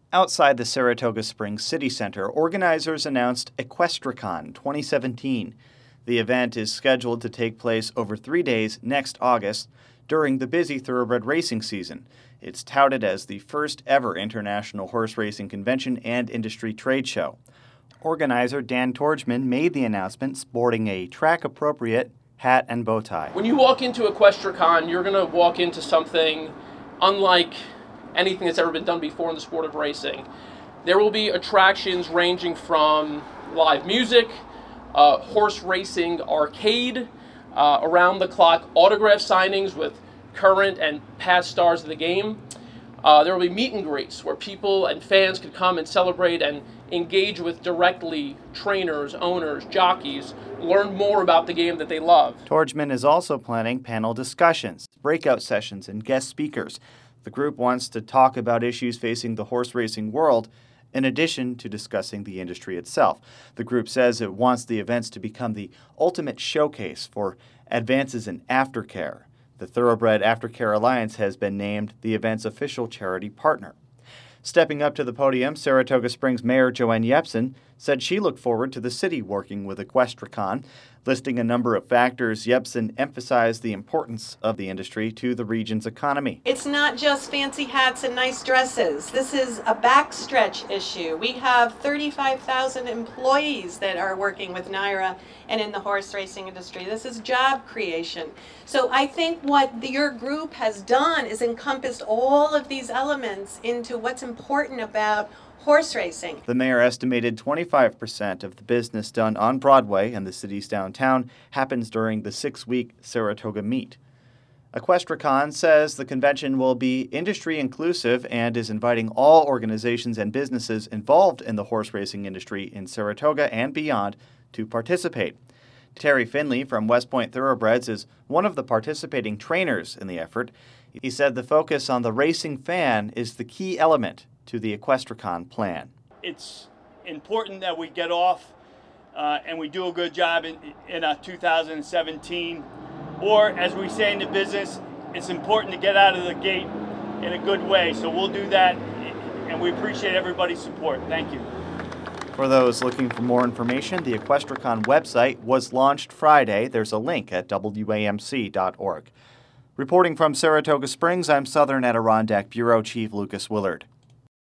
Outside the Saratoga Springs City Center, organizers announced EquestriCon 2017. The event is scheduled to take place over 3 days next August during the busy thoroughbred racing season. It's touted as the first ever international horse racing convention and industry trade show. Organizer Dan Torgman made the announcement sporting a track-appropriate hat and bow tie. When you walk into EquestriCon, you're going to walk into something unlike anything that's ever been done before in the sport of racing. There will be attractions ranging from live music, horse racing arcade, around-the-clock autograph signings with current and past stars of the game. There will be meet and greets where people and fans could come and celebrate and engage with directly trainers, owners, jockeys, learn more about the game that they love. Torgman is also planning panel discussions, breakout sessions, and guest speakers. The group wants to talk about issues facing the horse racing world in addition to discussing the industry itself. The group says it wants the events to become the ultimate showcase for advances in aftercare. The Thoroughbred Aftercare Alliance has been named the event's official charity partner. Stepping up to the podium, Saratoga Springs Mayor Joanne Yepsen said she looked forward to the city working with EquestriCon. Listing a number of factors, Yepsen emphasized the importance of the industry to the region's economy. It's not just fancy hats and nice dresses. This is a backstretch issue. We have 35,000 employees that are working with NYRA and in the horse racing industry. This is job creation. So I think what your group has done is encompassed all of these elements into what's important about horse racing. The mayor estimated 25% of the business done on Broadway and the city's downtown happens during the 6-week Saratoga meet. EquestriCon says the convention will be industry inclusive and is inviting all organizations and businesses involved in the horse racing industry in Saratoga and beyond to participate. Terry Finley from West Point Thoroughbreds is one of the participating trainers in the effort. He said the focus on the racing fan is the key element to the EquestriCon plan. It's important that we get off and we do a good job in 2017. Or, as we say in the business, it's important to get out of the gate in a good way. So we'll do that, and we appreciate everybody's support. Thank you. For those looking for more information, the EquestriCon website was launched Friday. There's a link at WAMC.org. Reporting from Saratoga Springs, I'm Southern Adirondack Bureau Chief Lucas Willard.